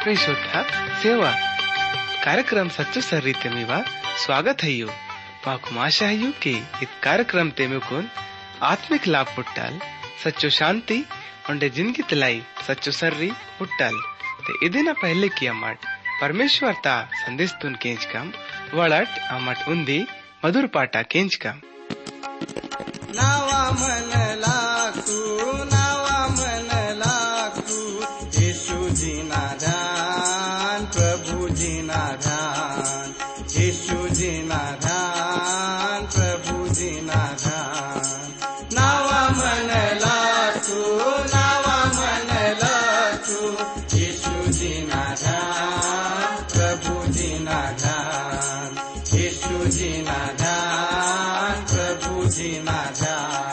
श्रोता सेवा कार्यक्रम सच्चो सर्री तेमीवा स्वागत है। माकुम आशा है कि इस कार्यक्रम तेमुकुन आत्मिक लाभ पुट्टाल सच्चो शांति उंडे जिंदगी तलाई सच्चो सर्री पुट्टाल ते इदिना पहले किया मट परमेश्वर ता संदेश तुन केंच कम वड़ट अमट उंदी मधुर पाटा केंच कम नावा मन लागू यीशु जी ना ध्यान प्रभु जी ना ध्यान यीशु जी ना ध्यान प्रभु जी ना ध्यान नावा मन लागू यीशु जी ना ध्यान प्रभु जी ना ध्यान यीशु जी ना ध्यान प्रभु जी ना ध्यान।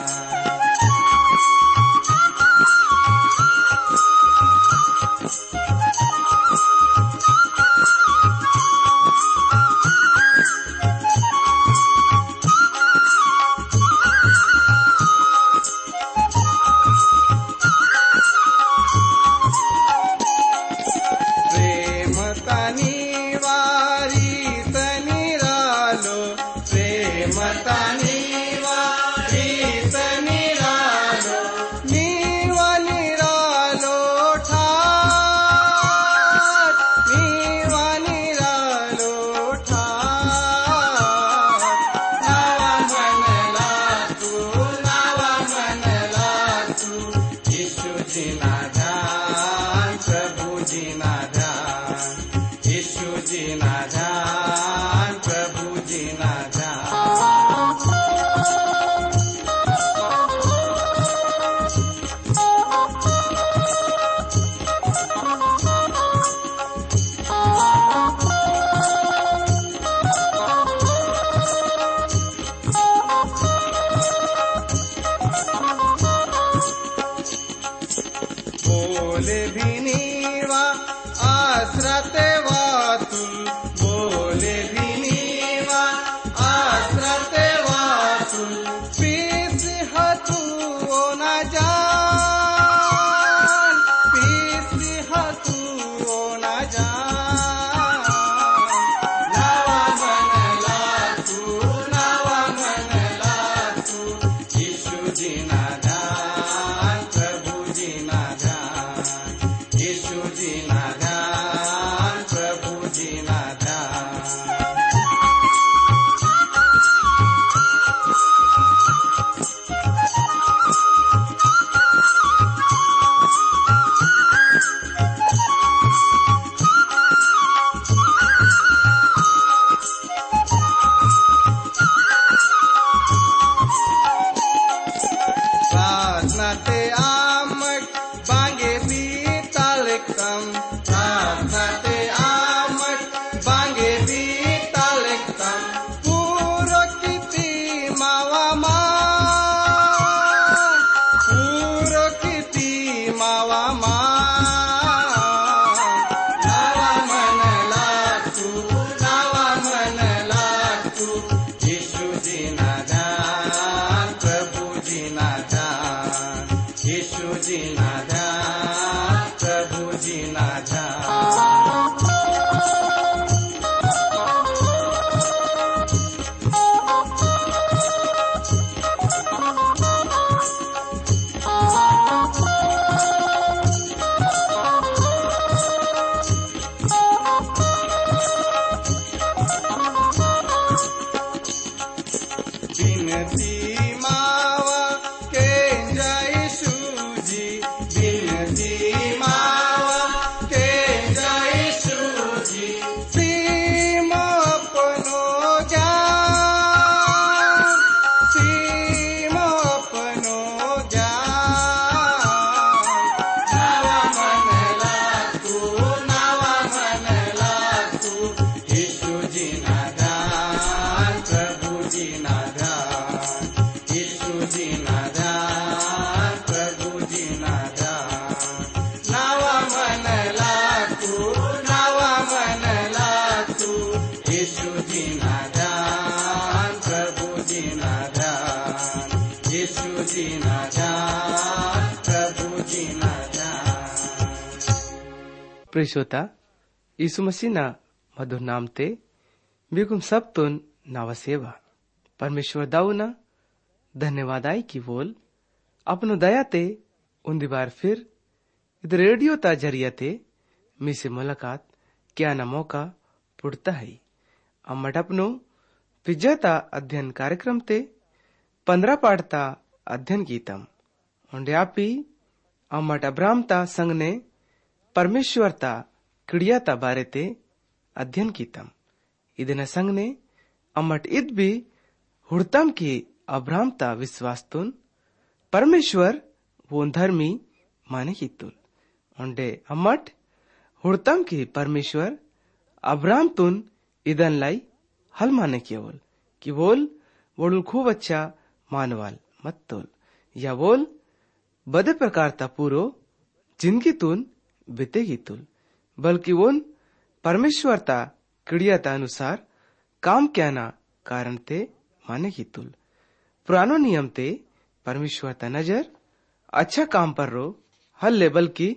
प्रिय श्रोता, यीशु मसीह ना मधुर नाम ते बिकुम सब तुन नावा सेवा परमेश्वर दाऊ ना धन्यवाद आई की बोल अपनो दया ते उन्दी बार फिर इध रेडियो ता जरिया ते मी से मुलाकात क्या ना मौका पुड़ता है। अम्मट अपनो पिज्जाता अध्ययन कार्यक्रम ते 15 पाठता अध्ययन कीतम उंडे आपी अम्मट अब्राहमता संग ने परमेश्वरता क्रियाता बारे ते अध्ययन कीतम इदन संग ने अम्मट इद भी हुड़तम की अब्राहमता विश्वास्तुन परमेश्वर वो धर्मी माने कीतुल उंडे अम्मट हुड़तम की परमेश्वर अब्राहम तुन इदन लाई हल माने केवल कि बोल वोडुल खूब अच्छा मानवाल मत तोल या बोल बदे प्रकार ता पूरो जिंदगी तुन बितेगी तुल बल्कि वोन परमेश्वरता क्रियाता अनुसार काम क्या ना कारण ते माने की तुल पुरानो नियम ते परमेश्वरता नजर अच्छा काम पर रो हल ले बल्कि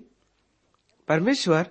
परमेश्वर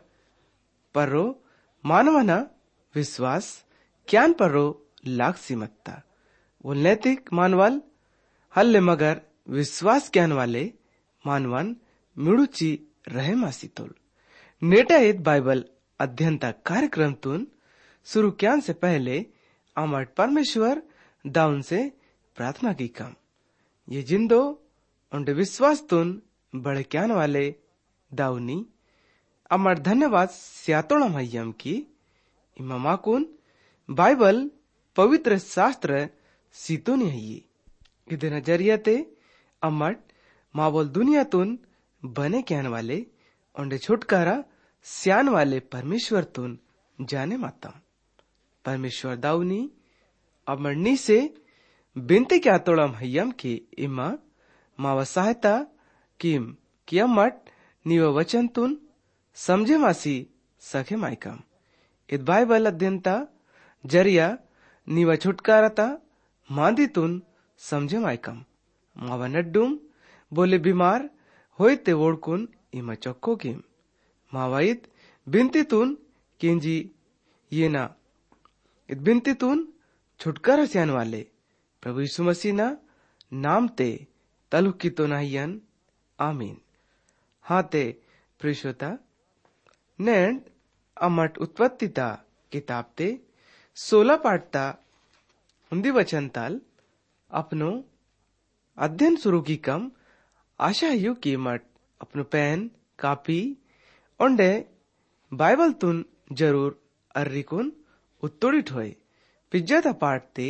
पर रो मानवना विश्वास ज्ञान पर रो लाख सीमतता वो नैतिक मानवाल हल्ले मगर विश्वास ज्ञान वाले मानवन मिड़ुची रहे मासी तोल नेटा इत बाइबल अध्ययन तक कार्यक्रम तुन शुरू क्यान से पहले अमर परमेश्वर दाउन से प्रार्थना की कम ये जिंदो उनके विश्वास तुन बड़े ज्ञान वाले दाउनी अमर धन्यवाद स्यातोड़म हय्यम की इमामाकुन बाइबल पवित्र शास्त्र सीतोनी है इधर नजरिया ते अमर मावल दुनिया तुन बने ज्ञान वाले उनके छुटकारा स्यान वाले परमेश्वर तुन जाने माता परमेश्वर दाउनी अमरनी से बिनते क्या तोड़म हय्यम की इमा मावा सहायता किम कि अमट नीव वचन तुन समझे मासी सखे माइकम इत बाइबल अध्ययनता जरिया नीवा छुटकाराता मांदी तुन समझे माइकम मावा नड्डुम बोले बीमार होते वोड़कुन इमा चक्को किम मावाइत बिनती तुन किंजी ये ना इत बिनती तुन छुटकारा स्यान वाले प्रभु यीशु मसीह ना नाम ते तलुक की तो नाहियन आमीन। हाँ ते प्रियश्रोता नैंड अमट उत्पत्तिता किताब ते 16 पाठता हिंदी वचन ताल अपनो अध्ययन शुरू की कम आशा यू की मट अपनो पेन कापी ओंडे बाइबल तुन जरूर अर्रिकुन उत्तोड़ित होए पिज्जाता पाठते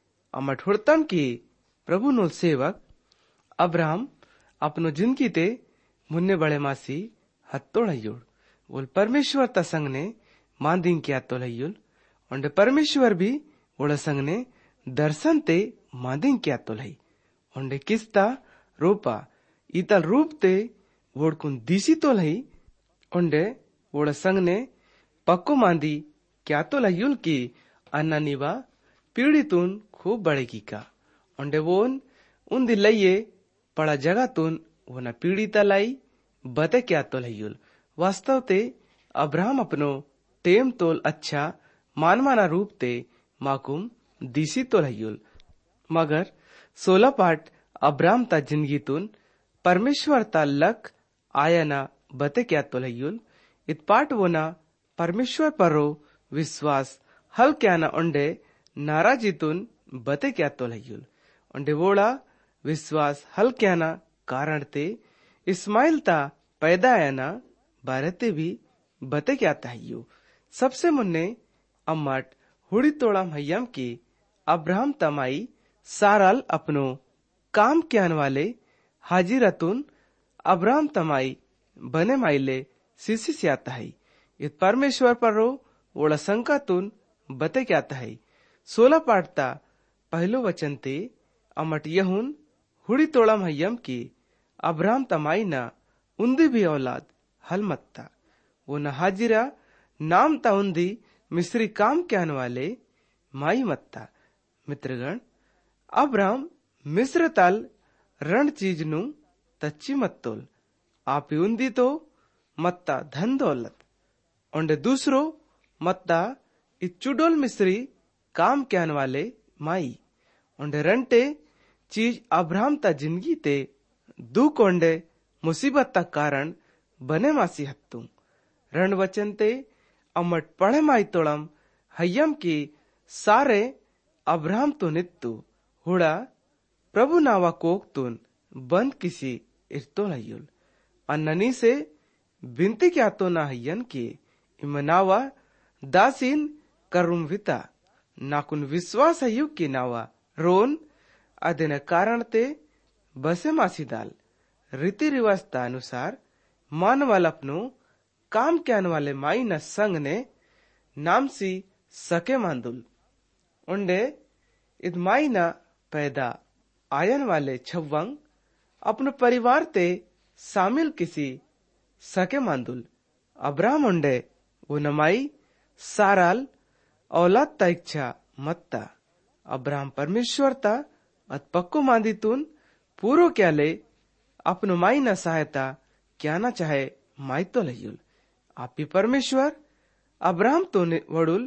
अमट हुड़तम की प्रभु नुल सेवक अब्राहम अपनो जिंदगी ते मुन्ने बड़े मासी हत्तोड़ हयुड़ बोल परमेश्वर ता संग ने मांदिंग क्या तो हयुल ओंडे परमेश्वर भी वोड़ा संग ने दर्शन ते मांदिंग क्या तो लई ओंडे किस्ता रूपा इतल रूप ते वोड़कुन दिसी तो लई ओंडे वोड़ा संग ने पक्को मांदी क्या तो लयुल की अन्ना निवा पीड़ी तुन खूब बढ़ेगी का ओंडे वोन उन दिलइये पड़ा जगह तुन वो न पीड़ी तलाई बते क्या तो लयुल वास्तव ते अब्राहम अपनो टेम तोल अच्छा मानमाना रूप ते माकुम दिसी तो लयुल मगर 16 पाठ अब्राहम ता जिंदगी तुन परमेश्वर ता लक आया ना बते क्या तो लयुल इत पाठ वो ना परमेश्वर पर रो विश्वास हल क्या ना ओंडे नाराजी तुन बते क्या तो लयुल ओंडे वोड़ा विश्वास हल क्या ना कारण ते इस्माइल ता पैदा आया ना बारते भी बते क्या ताहियो सबसे मुन्ने अम्मट हुड़ी तोड़ा हय्यम की अब्राहम तमाई साराल अपनो काम क्यान वाले हाजिरतुन अब्राहम तमाई बने माइले सिसी से आता है इत परमेश्वर पर रो वोड़ा शंका तुन बते क्या आता है 16 पाठता पहलो वचन ते अमट यहुन हुड़ी तोड़ा हय्यम की अब्राहम तमाई ना उन्दी भी औलाद हल मत्ता वो न हाजिरा नाम ता उन्दी मिस्री काम क्यान वाले माई मत्ता मित्रगण अब्राहम मिस्र ताल रण चीज नु तच्ची मत्तोल आप उन्दी तो मत्ता धन दौलत ओंडे दूसरो मत्ता चुडोल मिस्री काम क्यान वाले माई उंडे रंटे चीज अब्राहम ता जिंदगी ते दुख ओंडे मुसीबत ता कारण बने मासी हत्तू रण वचन ते अमट पढ़े माई तोड़म हयम की सारे अब्राहम तो नित्तु हुड़ा प्रभु नावा कोकतुन बंद किसी इर्तोलयुल अन्ननी से बिनती क्या तो ना हयन की इमनावा दासीन करुम विता नाकुन विश्वास हयु की नावा रोन अदेन कारण ते बसे मासी दाल रीति रिवाज अनुसार मानवाल अपनो काम क्यान वाले माई न संग ने नाम सी सके मांदुल उंडे इद माई न पैदा आयन वाले छव्वंग अपने परिवार ते शामिल किसी सके मांदुल अब्राहम उंडे वो नमाई साराल औलाद ता इच्छा मत्ता अब्राहम परमेश्वर ता अत पक्को मांदितुन पूरो क्याले अपनो माई न सहायता क्या ना चाहे माई तो लयुल आपी परमेश्वर अब्राहम तो वडुल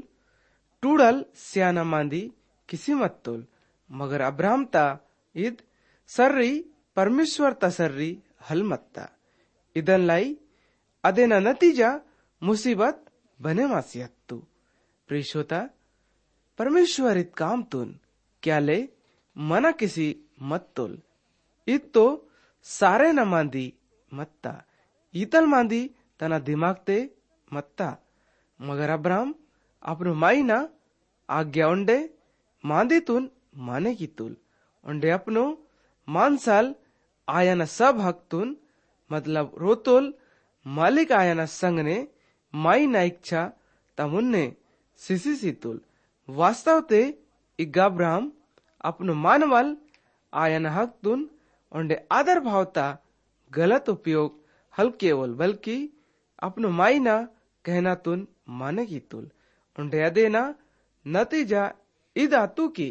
टूडल स्याना मांदी किसी मत्तुल मगर अब्राहम ता इद सर्री परमेश्वर ता सर्री हल मत्ता इदन लाई अदेना नतीजा मुसीबत बने मासियत्तु प्रिशोता परमेश्वर इत काम तुन क्या ले मना किसी मत्तुल इत तो सारे न मांदी मत्ता ईतल मांदी तना दिमाग ते मत्ता मगर अब्राहम अपनो माई ना आज्ञा उंडे मांदी तुन माने की तुल उंडे अपनो मानसाल आयन सब हक तुन मतलब रोतोल मालिक आयन संग ने माई ना इच्छा तमुन्ने सिसी सितुल वास्तव ते इग्गा अब्राहम अपनो मानवाल आयन हक तुन उंडे आदर भावता गलत उपयोग हल केवल बल्कि अपनो माई ना कहना तुन माने की तुल उंडे अदेना नतीजा इद आतु की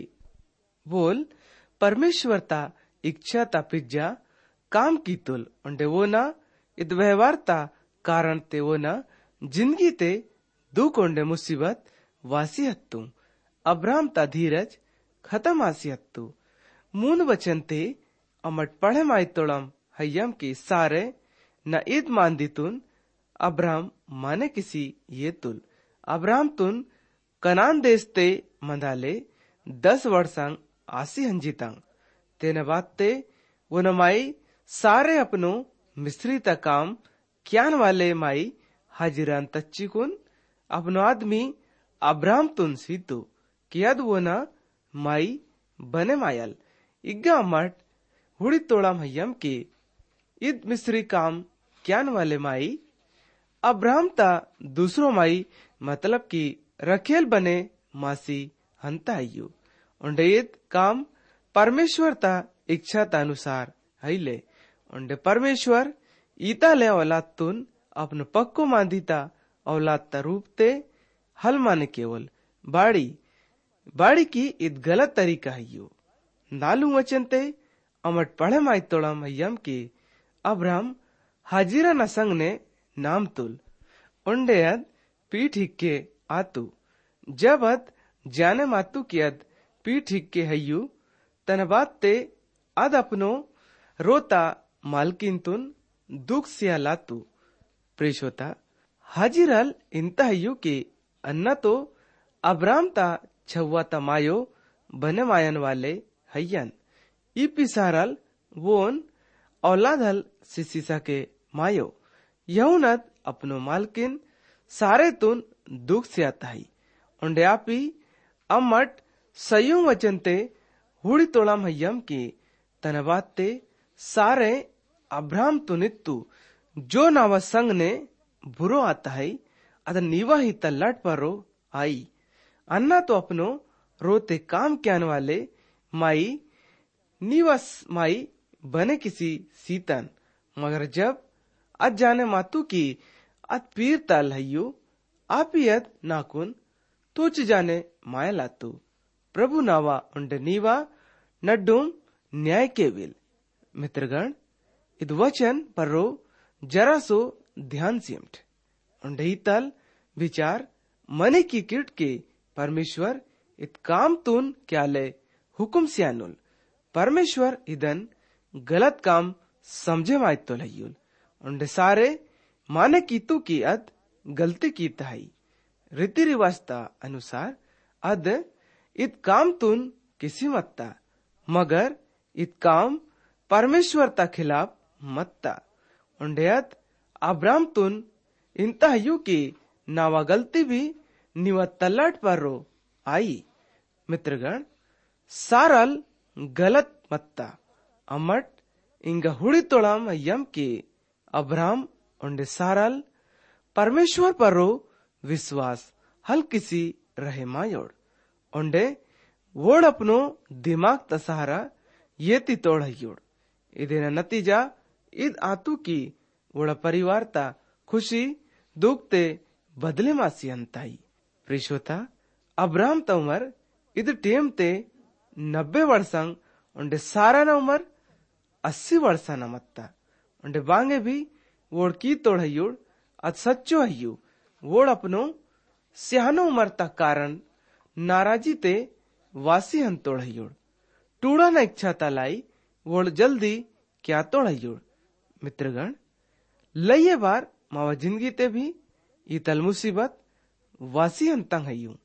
बोल परमेश्वर ता इच्छा ता पिज्जा काम की तुल उंडे वो ना इद व्यवहार ता कारण ते वो ना जिंदगी ते दुख उंडे मुसीबत वासी हत्तु अब्राहम ता धीरज खत्म आसी हत्तु मून वचन ते अमट पढ़े माई तोड़म हयम की सारे न ईद मांदी तुन अब्राहम माने किसी ये तुल अब्राहम तुन कनान देश ते मंदाले 10 वर्षांग आसी हंजितांग तेने बात ते वो न माई सारे अपनो मिस्री ता काम क्यान वाले माई हाजिरान तच्ची कुन अपनो आदमी अब्राहम तुन सीतु कियाद वो न माई बने मायल इग्गा मट हुड़ी तोड़म हयम की इद मिस्री काम क्यान वाले माई अब्राहम ता दूसरो माई मतलब की रखेल बने मासी हंता हयु उंडे इद काम परमेश्वर ता इच्छा ता अनुसार हईले उंडे परमेश्वर ईता ले औलाद तुन अपनो पक्को मांदीता औलाद ता रूप ते हल माने केवल बाड़ी की इद गलत तरीका हयु नालू वचन ते अमट पढ़े माई तोड़म हयम की अब्राहम हाजिरा न संग ने नाम तुल उंडे अद पीठ हिक्के आतु जब अद जाने मातु की अद पीठ हिक्के हयु तन बात ते अद अपनो रोता मालकिन तुन दुख सिया लातु प्रेशोता हाजिरल इंता हयु की अन्ना तो अब्राहम ता छव्वा ता मायो बने मायन वाले हयन ई पिसारल वोन औलादल सिसिसा के मायो यहुनत अपनो मालकिन सारे तुन दुख से आता ही उंडे आपी अम्मट सयुं वचन ते हुड़ी तोड़म हयम की तनबात ते सारे अब्राहम तुनित्तु जो नावा संग ने बुरो आता है अद नीवा ही तल्लाट परो आई अन्ना तो अपनो रोते काम क्यान वाले माई नीवस माई बने किसी सीतन मगर जब अज जाने मातु की अत पीर तल हयु आपियत नाकुन तुच जाने माया लातु प्रभु नावा उंडे नीवा नड्डुम न्याय के विल मित्रगण इद वचन पर रो जरा सो ध्यान सिमट उंडे तल विचार मने की किट के परमेश्वर इत काम तून क्या ले हुकुम सियानुल परमेश्वर इदन गलत काम समझे मायतो लयुल उन्हें सारे माने कीतु की अद गलती की तहाई रीति रिवाजता अनुसार अद इत काम तुन किसी मत्ता मगर इत काम परमेश्वर ता खिलाफ मत्ता उन्हें अद अब्राम तुन इंता यू की नावा गलती भी निवा तल्लाट पर रो आई मित्रगण सारल गलत मत्ता अमट इंगा हुड़ी तोड़ाम यम के अब्राम उन्हें सारल परमेश्वर पर रो विश्वास हल किसी रहे मायोड़ उन्हें वोड़ अपनो दिमाग तसहारा ये ती तोड़ हयोड़ इधे नतीजा इद आतु की वोड़ा परिवार ता खुशी दुखते बदले मासी अंताई प्रिशोता अब्राम ता उमर इद टेम ते 90 वर्षंग उन्हें सारा ना उमर 80 वर्षा न मत्ता उन्हें बांगे भी वोड़ की तोड़ हयोड़ अद सच्चो हयू वोड़ अपनो स्यानो उमर तक कारण नाराजी ते वासी हन तोड़ हयोड़ टूड़ा न इच्छा तलाई वोड़ जल्दी क्या तोड़ हयोड़ मित्रगण लये बार मावा जिंदगी ते भी इतल मुसीबत वासी हन तंग हयू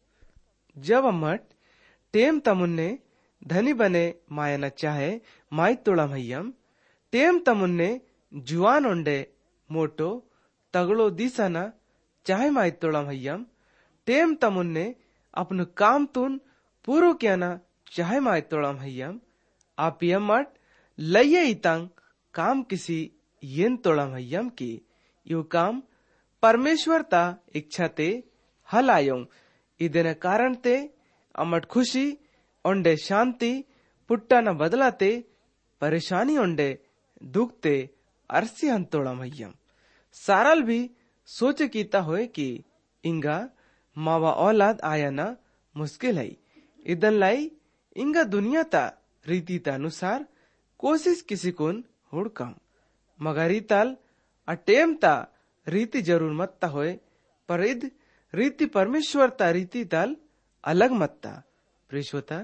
जब अम्मट टेम तमुन्ने धनी बने माया न चाहे माई तोड़ा मह्यम टेम तमुन्ने जुआन ओंडे मोटो तगड़ो दिसा न चाहे माई तोड़ा मह्यम टेम तमुन्ने अपनु काम तुन पूरो क्या न चाहे माई तोड़ा मह्यम आप यमट लये इतंग काम किसी येन तोड़ा मह्यम की यू काम परमेश्वर ता इच्छा ते हल आयों इदने कारण ते अमट खुशी ओंडे शांति पुट्टा न बदलाते परेशानी ओंडे दुखते अरसी हंतोड़ा मह्यम सारल भी सोचे कीता होए कि इंगा मावा औलाद आया न मुश्किल है इदन लाई इंगा दुनिया ता रीति ता अनुसार कोशिश किसी कुन हुड़कम मगर इतल अटेम ता रीति जरूर मत्ता होए पर इद रीति परमेश्वर ता रीति तल अलग मत्ता प्रिशोता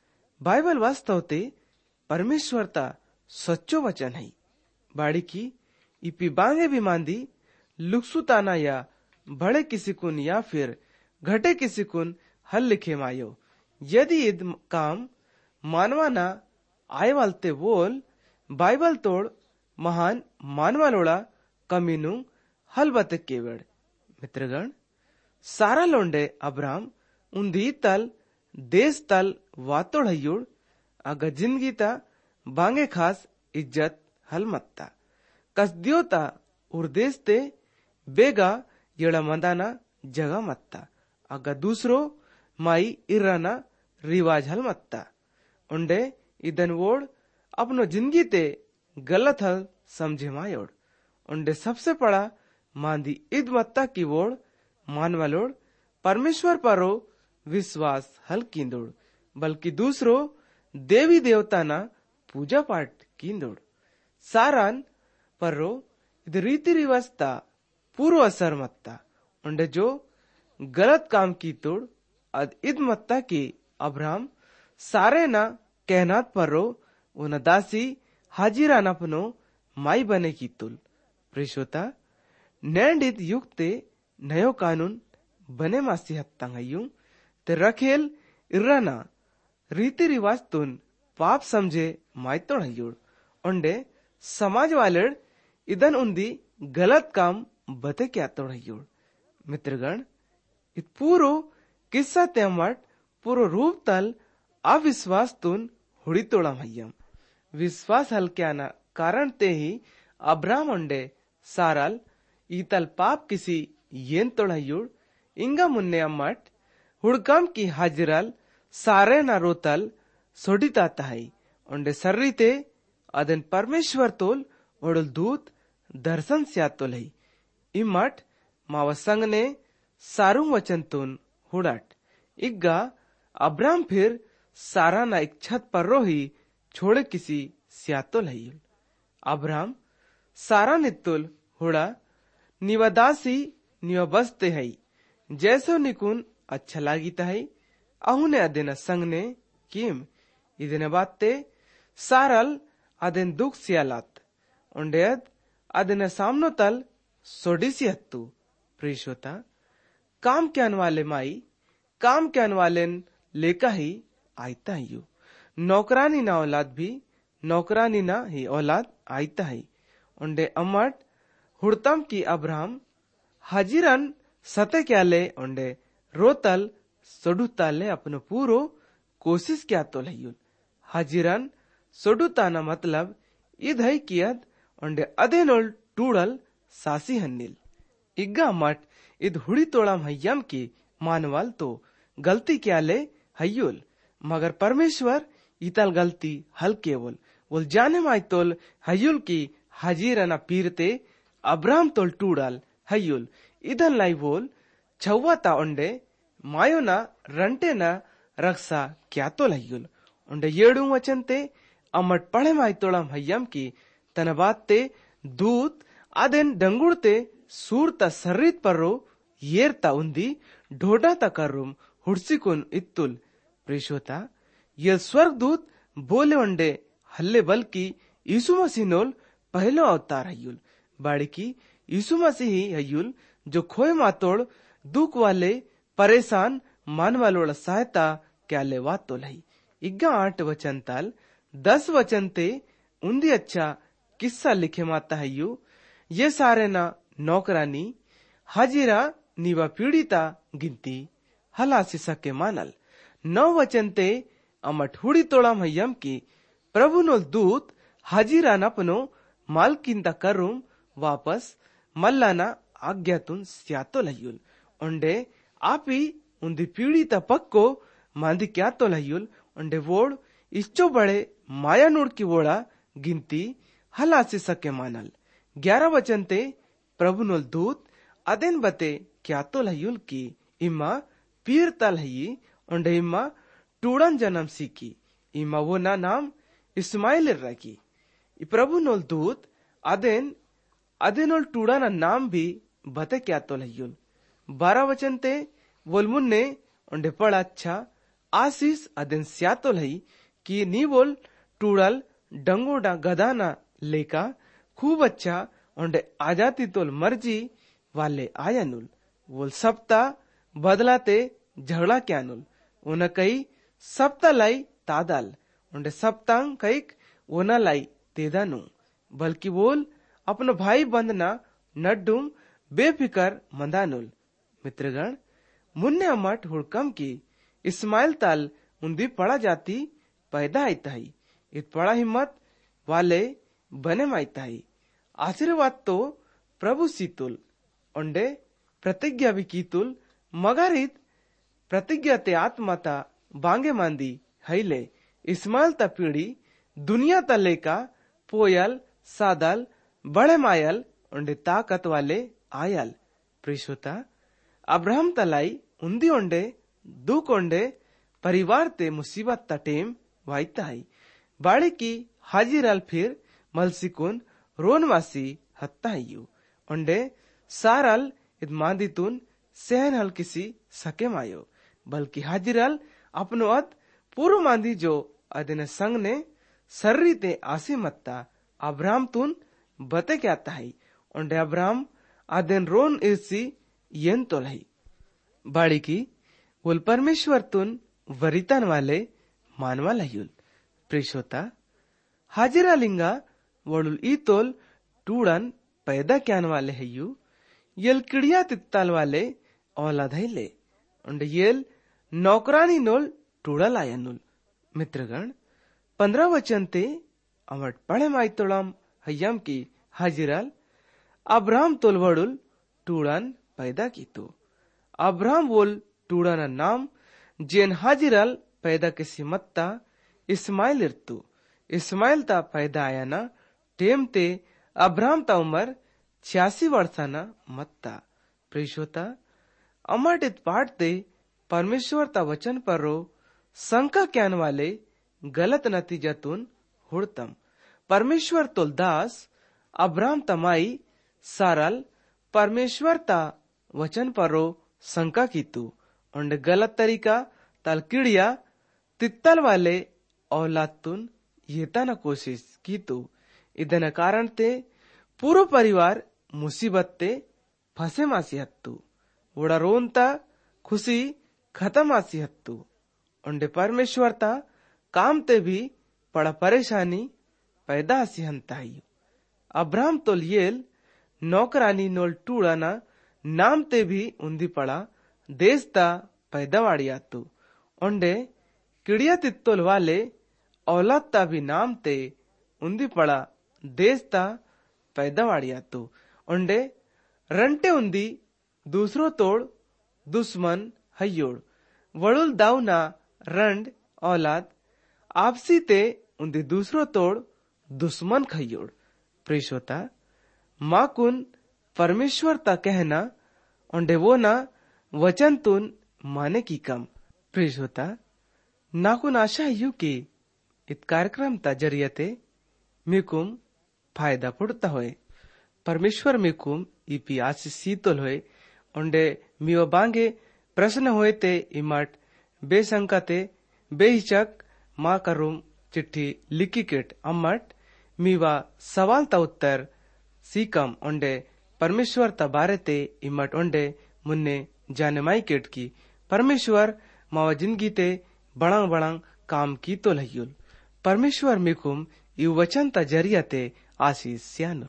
बाइबल वास्तव ते परमेश्वर ता सच्चो वचन है बाड़ी की इपी बांगे भी मांदी लुक्सुताना या बड़े किसी कुन या फिर घटे किसी कुन हल लिखे मायो यदि इद काम मानवाना आए वालते बोल बाइबल तोड़ महान मानवालोड़ा कमीनु हल बते केवड़ मित्रगण सारा लोंडे अब्राम उन्दी तल देश तल वातोड़ हयुड़ अगर जिंदगी ता बांगे खास इज्जत हल मत्ता कसदियो ता उर्देश ते बेगा येड़ा मंदाना जगह मत्ता अगर दूसरो माई इराना रिवाज हल मत्ता उन्डे इदन वोड़ अपनो जिंदगी ते गलत हल समझे मायोड़ उन्डे सबसे पड़ा मांदी इद मत्ता की वोड़ मानवालोड़ परमेश्वर परो विश्वास हल कींदोड़ बल्कि दूसरो देवी देवता ना पूजा पाठ कींदोड़ सारान परो इद रीति रिवाजता पूर्व असर मत्ता उन्डे जो गलत काम की तोड़ अद इद मत्ता की अब्राम सारे ना कहनात परो उन दासी हाजिरा नपनो माई बने की तुल प्रिशोता नैंड इद युक्ते नयो कानून बने मासी हत्तांग हयूं ते रखेल इर्राना रीति रिवाज तुन पाप समझे मायतोड़ हयूड़ उन्डे समाज वाले इदन उन्दी गलत काम बते क्या तोड़ हयूड़ मित्रगण इत पूरो किस्सा तेमट पूरो रूप तल अविश्वास तुन हुड़ी तोड़ा हयम विश्वास हल क्या ना कारण ते ही अब्राम उन्डे सारल ईतल पाप किसी येन तोड़ हयूड़ इंगा मुन्ने अम्मट हुड़कम की हाजिरल सारे न रोतल सोडिता तहाई उन्डे सर्रीते अदन परमेश्वर तोल ओडल दूत दर्शन स्यातोल है इमट मावा संग ने सारुंग वचन तुन हुड़ाट इग्गा अब्राम फिर सारा ना एक छत पर रोही छोड़े किसी स्यातोल है अब्राम सारा नित्तुल हुड़ा निवदासी निव बसते है जैसो निकुन अच्छा लागिता है अहुने अदेन संग ने किम इदने बाते सारल अदेन दुख सियालात उंडेद अदेन सामनो तल सोडिसी हत्तु प्रीशोता काम क्यान वाले माई काम क्यान वाले लेका ही आयता है नौकरानी ना औलाद भी नौकरानी ना ही औलाद आयता है उंडे अमट हुड़तम की अब्राहम हजीरन सते क्याले उंडे रोतल सोडुताले अपनो पूरो कोशिश क्या तो लयुल हजीरन सोडुताना मतलब इद है कियद उंडे अदेनोल टूडल सासी हन्निल इग्गा मट इद हुड़ी तोड़म हय्यम की मानवाल तो गलती क्याले हयुल मगर परमेश्वर इतल गलती हल केवल वो जाने माय तोल हयुल की हजीरना पीरते अब्राहम तोल टूडल हयुल इधन लाई बोल छव्वाता उंडे मायोना रंटेना रक्षा क्या तो लयुल उंडे येडू वचनते अमट पढ़े माय तोड़म हय्यम की तनबाते दूत अदेन डंगुड़ते सूरता सर्रीत पर्रो येरता उंदी ढोडाता कर्रुम हुड्सिकुन इत्तुल प्रेशोता ये स्वर्गदूत बोले उंडे हल्ले बल्कि यीशु मसीह नोल पहलो अवतार हयुल बाड़ी की यीशु मसीह ही हयुल जो खोए मातोड़ दुख वाले परेशान मान वालोड़ सहायता क्या ले वातो लही इग्गा 8 वचन ताल 10 वचन ते उन्दी अच्छा किस्सा लिखे माता हयु ये सारे ना नौकरानी हाजिरा नीवा पीड़िता गिनती हलासी सके मानल 9 वचन ते अमट हुड़ी तोड़ा हयम की प्रभु नो दूत हाजिरा नपनो मालकिंता करूम वापस मल्लाना आज्ञातुन स्यातो लयुल उंडे आपी उन्दी पीड़िता पक्को मांदी क्या तो लयुल उंडे वोड़ इच्चो बड़े माया नूड़ की वोड़ा गिनती हलासी सके मानल 11 वचन ते प्रभु नो दूत अदेन बते क्या तो लयुल की इम्मा पीर तल हई उंडे इम्मा टूड़न जन्म सीखी इम्मा वो ना नाम इस्माइल रखी प्रभु नो दूत अदेनोल टूड़ा ना नाम भी बते क्या तो लयुल 12 वचन ते वोल मुन्ने उंडे पड़ा अच्छा आशीष अदेन स्यातो लही कि नी बोल टूड़ल डंगोडा गदाना लेका खूब अच्छा उंडे आजाती तोल मर्जी वाले आयानुल वोल सप्ता बदलाते झगड़ा क्यानुल उन कई सप्ता लाई तादाल उंडे सप्तांग कईक ओना लाई तेदानु बल्कि बोल अपनो भाई बंदना नड्डुम बेफिकर मंदानुल मित्रगण मुन्ने अमट हुड़कम की इस्माइल ताल उन्दी पड़ा जाती पैदा आयता ही इत पड़ा हिम्मत वाले बने मायता ही आशीर्वाद तो प्रभु सीतुल उंडे प्रतिज्ञा भी कीतुल मगरित प्रतिज्ञा ते आत्माता बांगे मांदी हईले इस्माइल ता पीढ़ी दुनिया ता लेका पोयल सादल बड़े मायल उंडे ताकत वाले आयल प्रिशोता अब्राहम तलाई उन्दी उंडे दुख उंडे परिवार ते मुसीबत ता टेम वाइता है बाड़े की हाजिरल फिर मलसिकुन रोनवासी हत्ता है उंडे सारल इत मांदितुन सहन हल किसी सके मायो बल्कि हाजिरल अपनो अत पूर्व मांदी जो अदिन संग ने सर्री ते आसी मत्ता अब्राहम तुन बते क्या है उंडे अब्राहम अदिन रोन इसी येन तो लही बाड़ी की उल परमेश्वर तुन वरितन वाले मानवा लयुल प्रेशोता हाजिरा लिंगा वडुल ईतोल टूड़न पैदा क्यान वाले हयु येल किड़िया तित्ताल वाले औलाद ले उंडे येल नौकरानी नोल टूड़ा लायनुल मित्रगण 15 वचन ते अमट पढ़े माइतोड़म हयम की हाजिराल अब्राहम तोल वडुल टूड़न पैदा की तो अब्राहम बोल टूड़न नाम जेन हाजिराल पैदा किसी मत्ता इस्माइल इर्तु इस्माइल ता पैदा आया ना टेम ते अब्राहम ता उमर 86 वर्षाना मत्ता प्रेशोता अमटित पाठ ते परमेश्वर ता वचन पर रो शंका क्यान वाले गलत नतीजतुन हुड़तम परमेश्वर तोल दास अब्राहम तमाई सारल परमेश्वर ता वचन पर रो शंका की तू उंडे गलत तरीका तल किड़िया तित्तल वाले औलातुन येता न कोशिश की तू इदन कारण ते पूरो परिवार मुसीबत ते फसे मासी हत्तू वोड़ा रोनता खुशी खत्म आसी हत्तू उंडे परमेश्वर ता काम ते भी पड़ा परेशानी पैदा हसी हंताई अब्राहम तो लियल नौकरानी नोल टूड़ाना नाम ते भी उन्दी पड़ा देश ता पैदावाड़ी आतू उंडे किड़िया तित्तोल वाले औलाद ता भी नाम ते उन्दी पड़ा देश ता पैदावाड़ी आतू उंडे रंटे उन्दी दूसरो तोड़ दुश्मन हयोड़ वड़ुल दाऊना रंड औलाद आपसी ते उन्दी दूसरो तोड़ दुश्मन खयोड़ प्रेषोता माकुन परमेश्वर ता कहना उंडे वो ना वचन तुन माने की कम प्रेषोता नाकुन आशा यू की इत कार्यक्रम ता जरियते मिकुम फायदा पड़ता होए परमेश्वर मिकुम इपी आशीष सीतल होए उंडे मियो बांगे प्रश्न होए ते इमाट बेशंका ते बेहिचक माँ करूम चिट्ठी लिखी केट अम्मट मीवा सवाल ता उत्तर सीकम उंडे परमेश्वर ता बारे ते इमट उंडे मुन्ने जाने माई केट की परमेश्वर मावा जिंदगी ते बड़ांग बड़ांग काम की तो लह्युल परमेश्वर मिकुम यु वचन ता जरिया ते आशीष स्यानो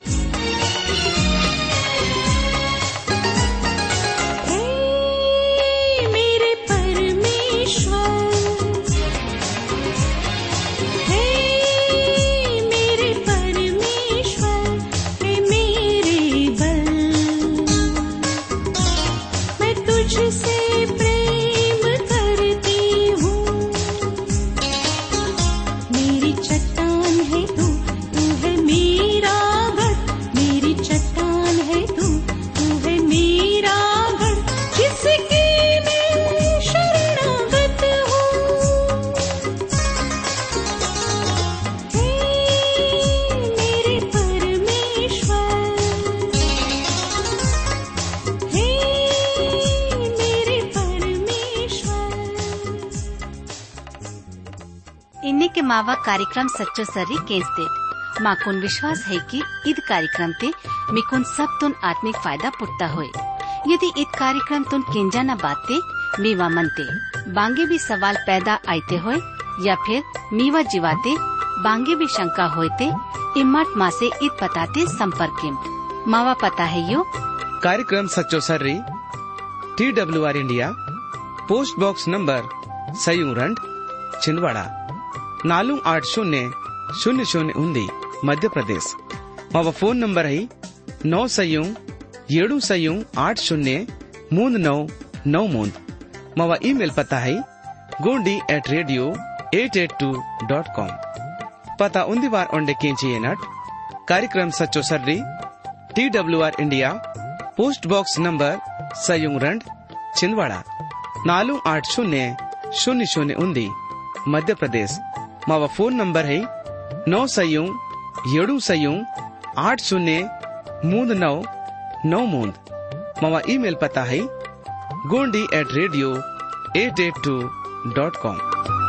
के मावा कार्यक्रम सच्चो सर्री केस्टेट माकुन विश्वास है कि ईद कार्यक्रम ते मिकुन सब तुन आत्मिक फायदा पुट्टा होए यदि ईद कार्यक्रम तुन केंजा न बाते मीवा मनते बांगे भी सवाल पैदा आते होए या फिर मीवा जीवाते बांगे भी शंका होते इम्मत माँ से ईद पताते संपर्क मावा पता है यो कार्यक्रम सच्चो सर्री TWR India post box number सयूरंड छिंदवाड़ा 4800 मध्य प्रदेश मावा फोन नंबर है 9 मावा ईमेल पता है gondi@radio882.com पता उन्दी बार ओंडे केंची नट कार्यक्रम सच्चो सर्री TWR India post box number सयूरंड छिंदवाड़ा 4800 मध्य प्रदेश मावा फोन नंबर है 9 मावा ईमेल पता है gondi@radio882.com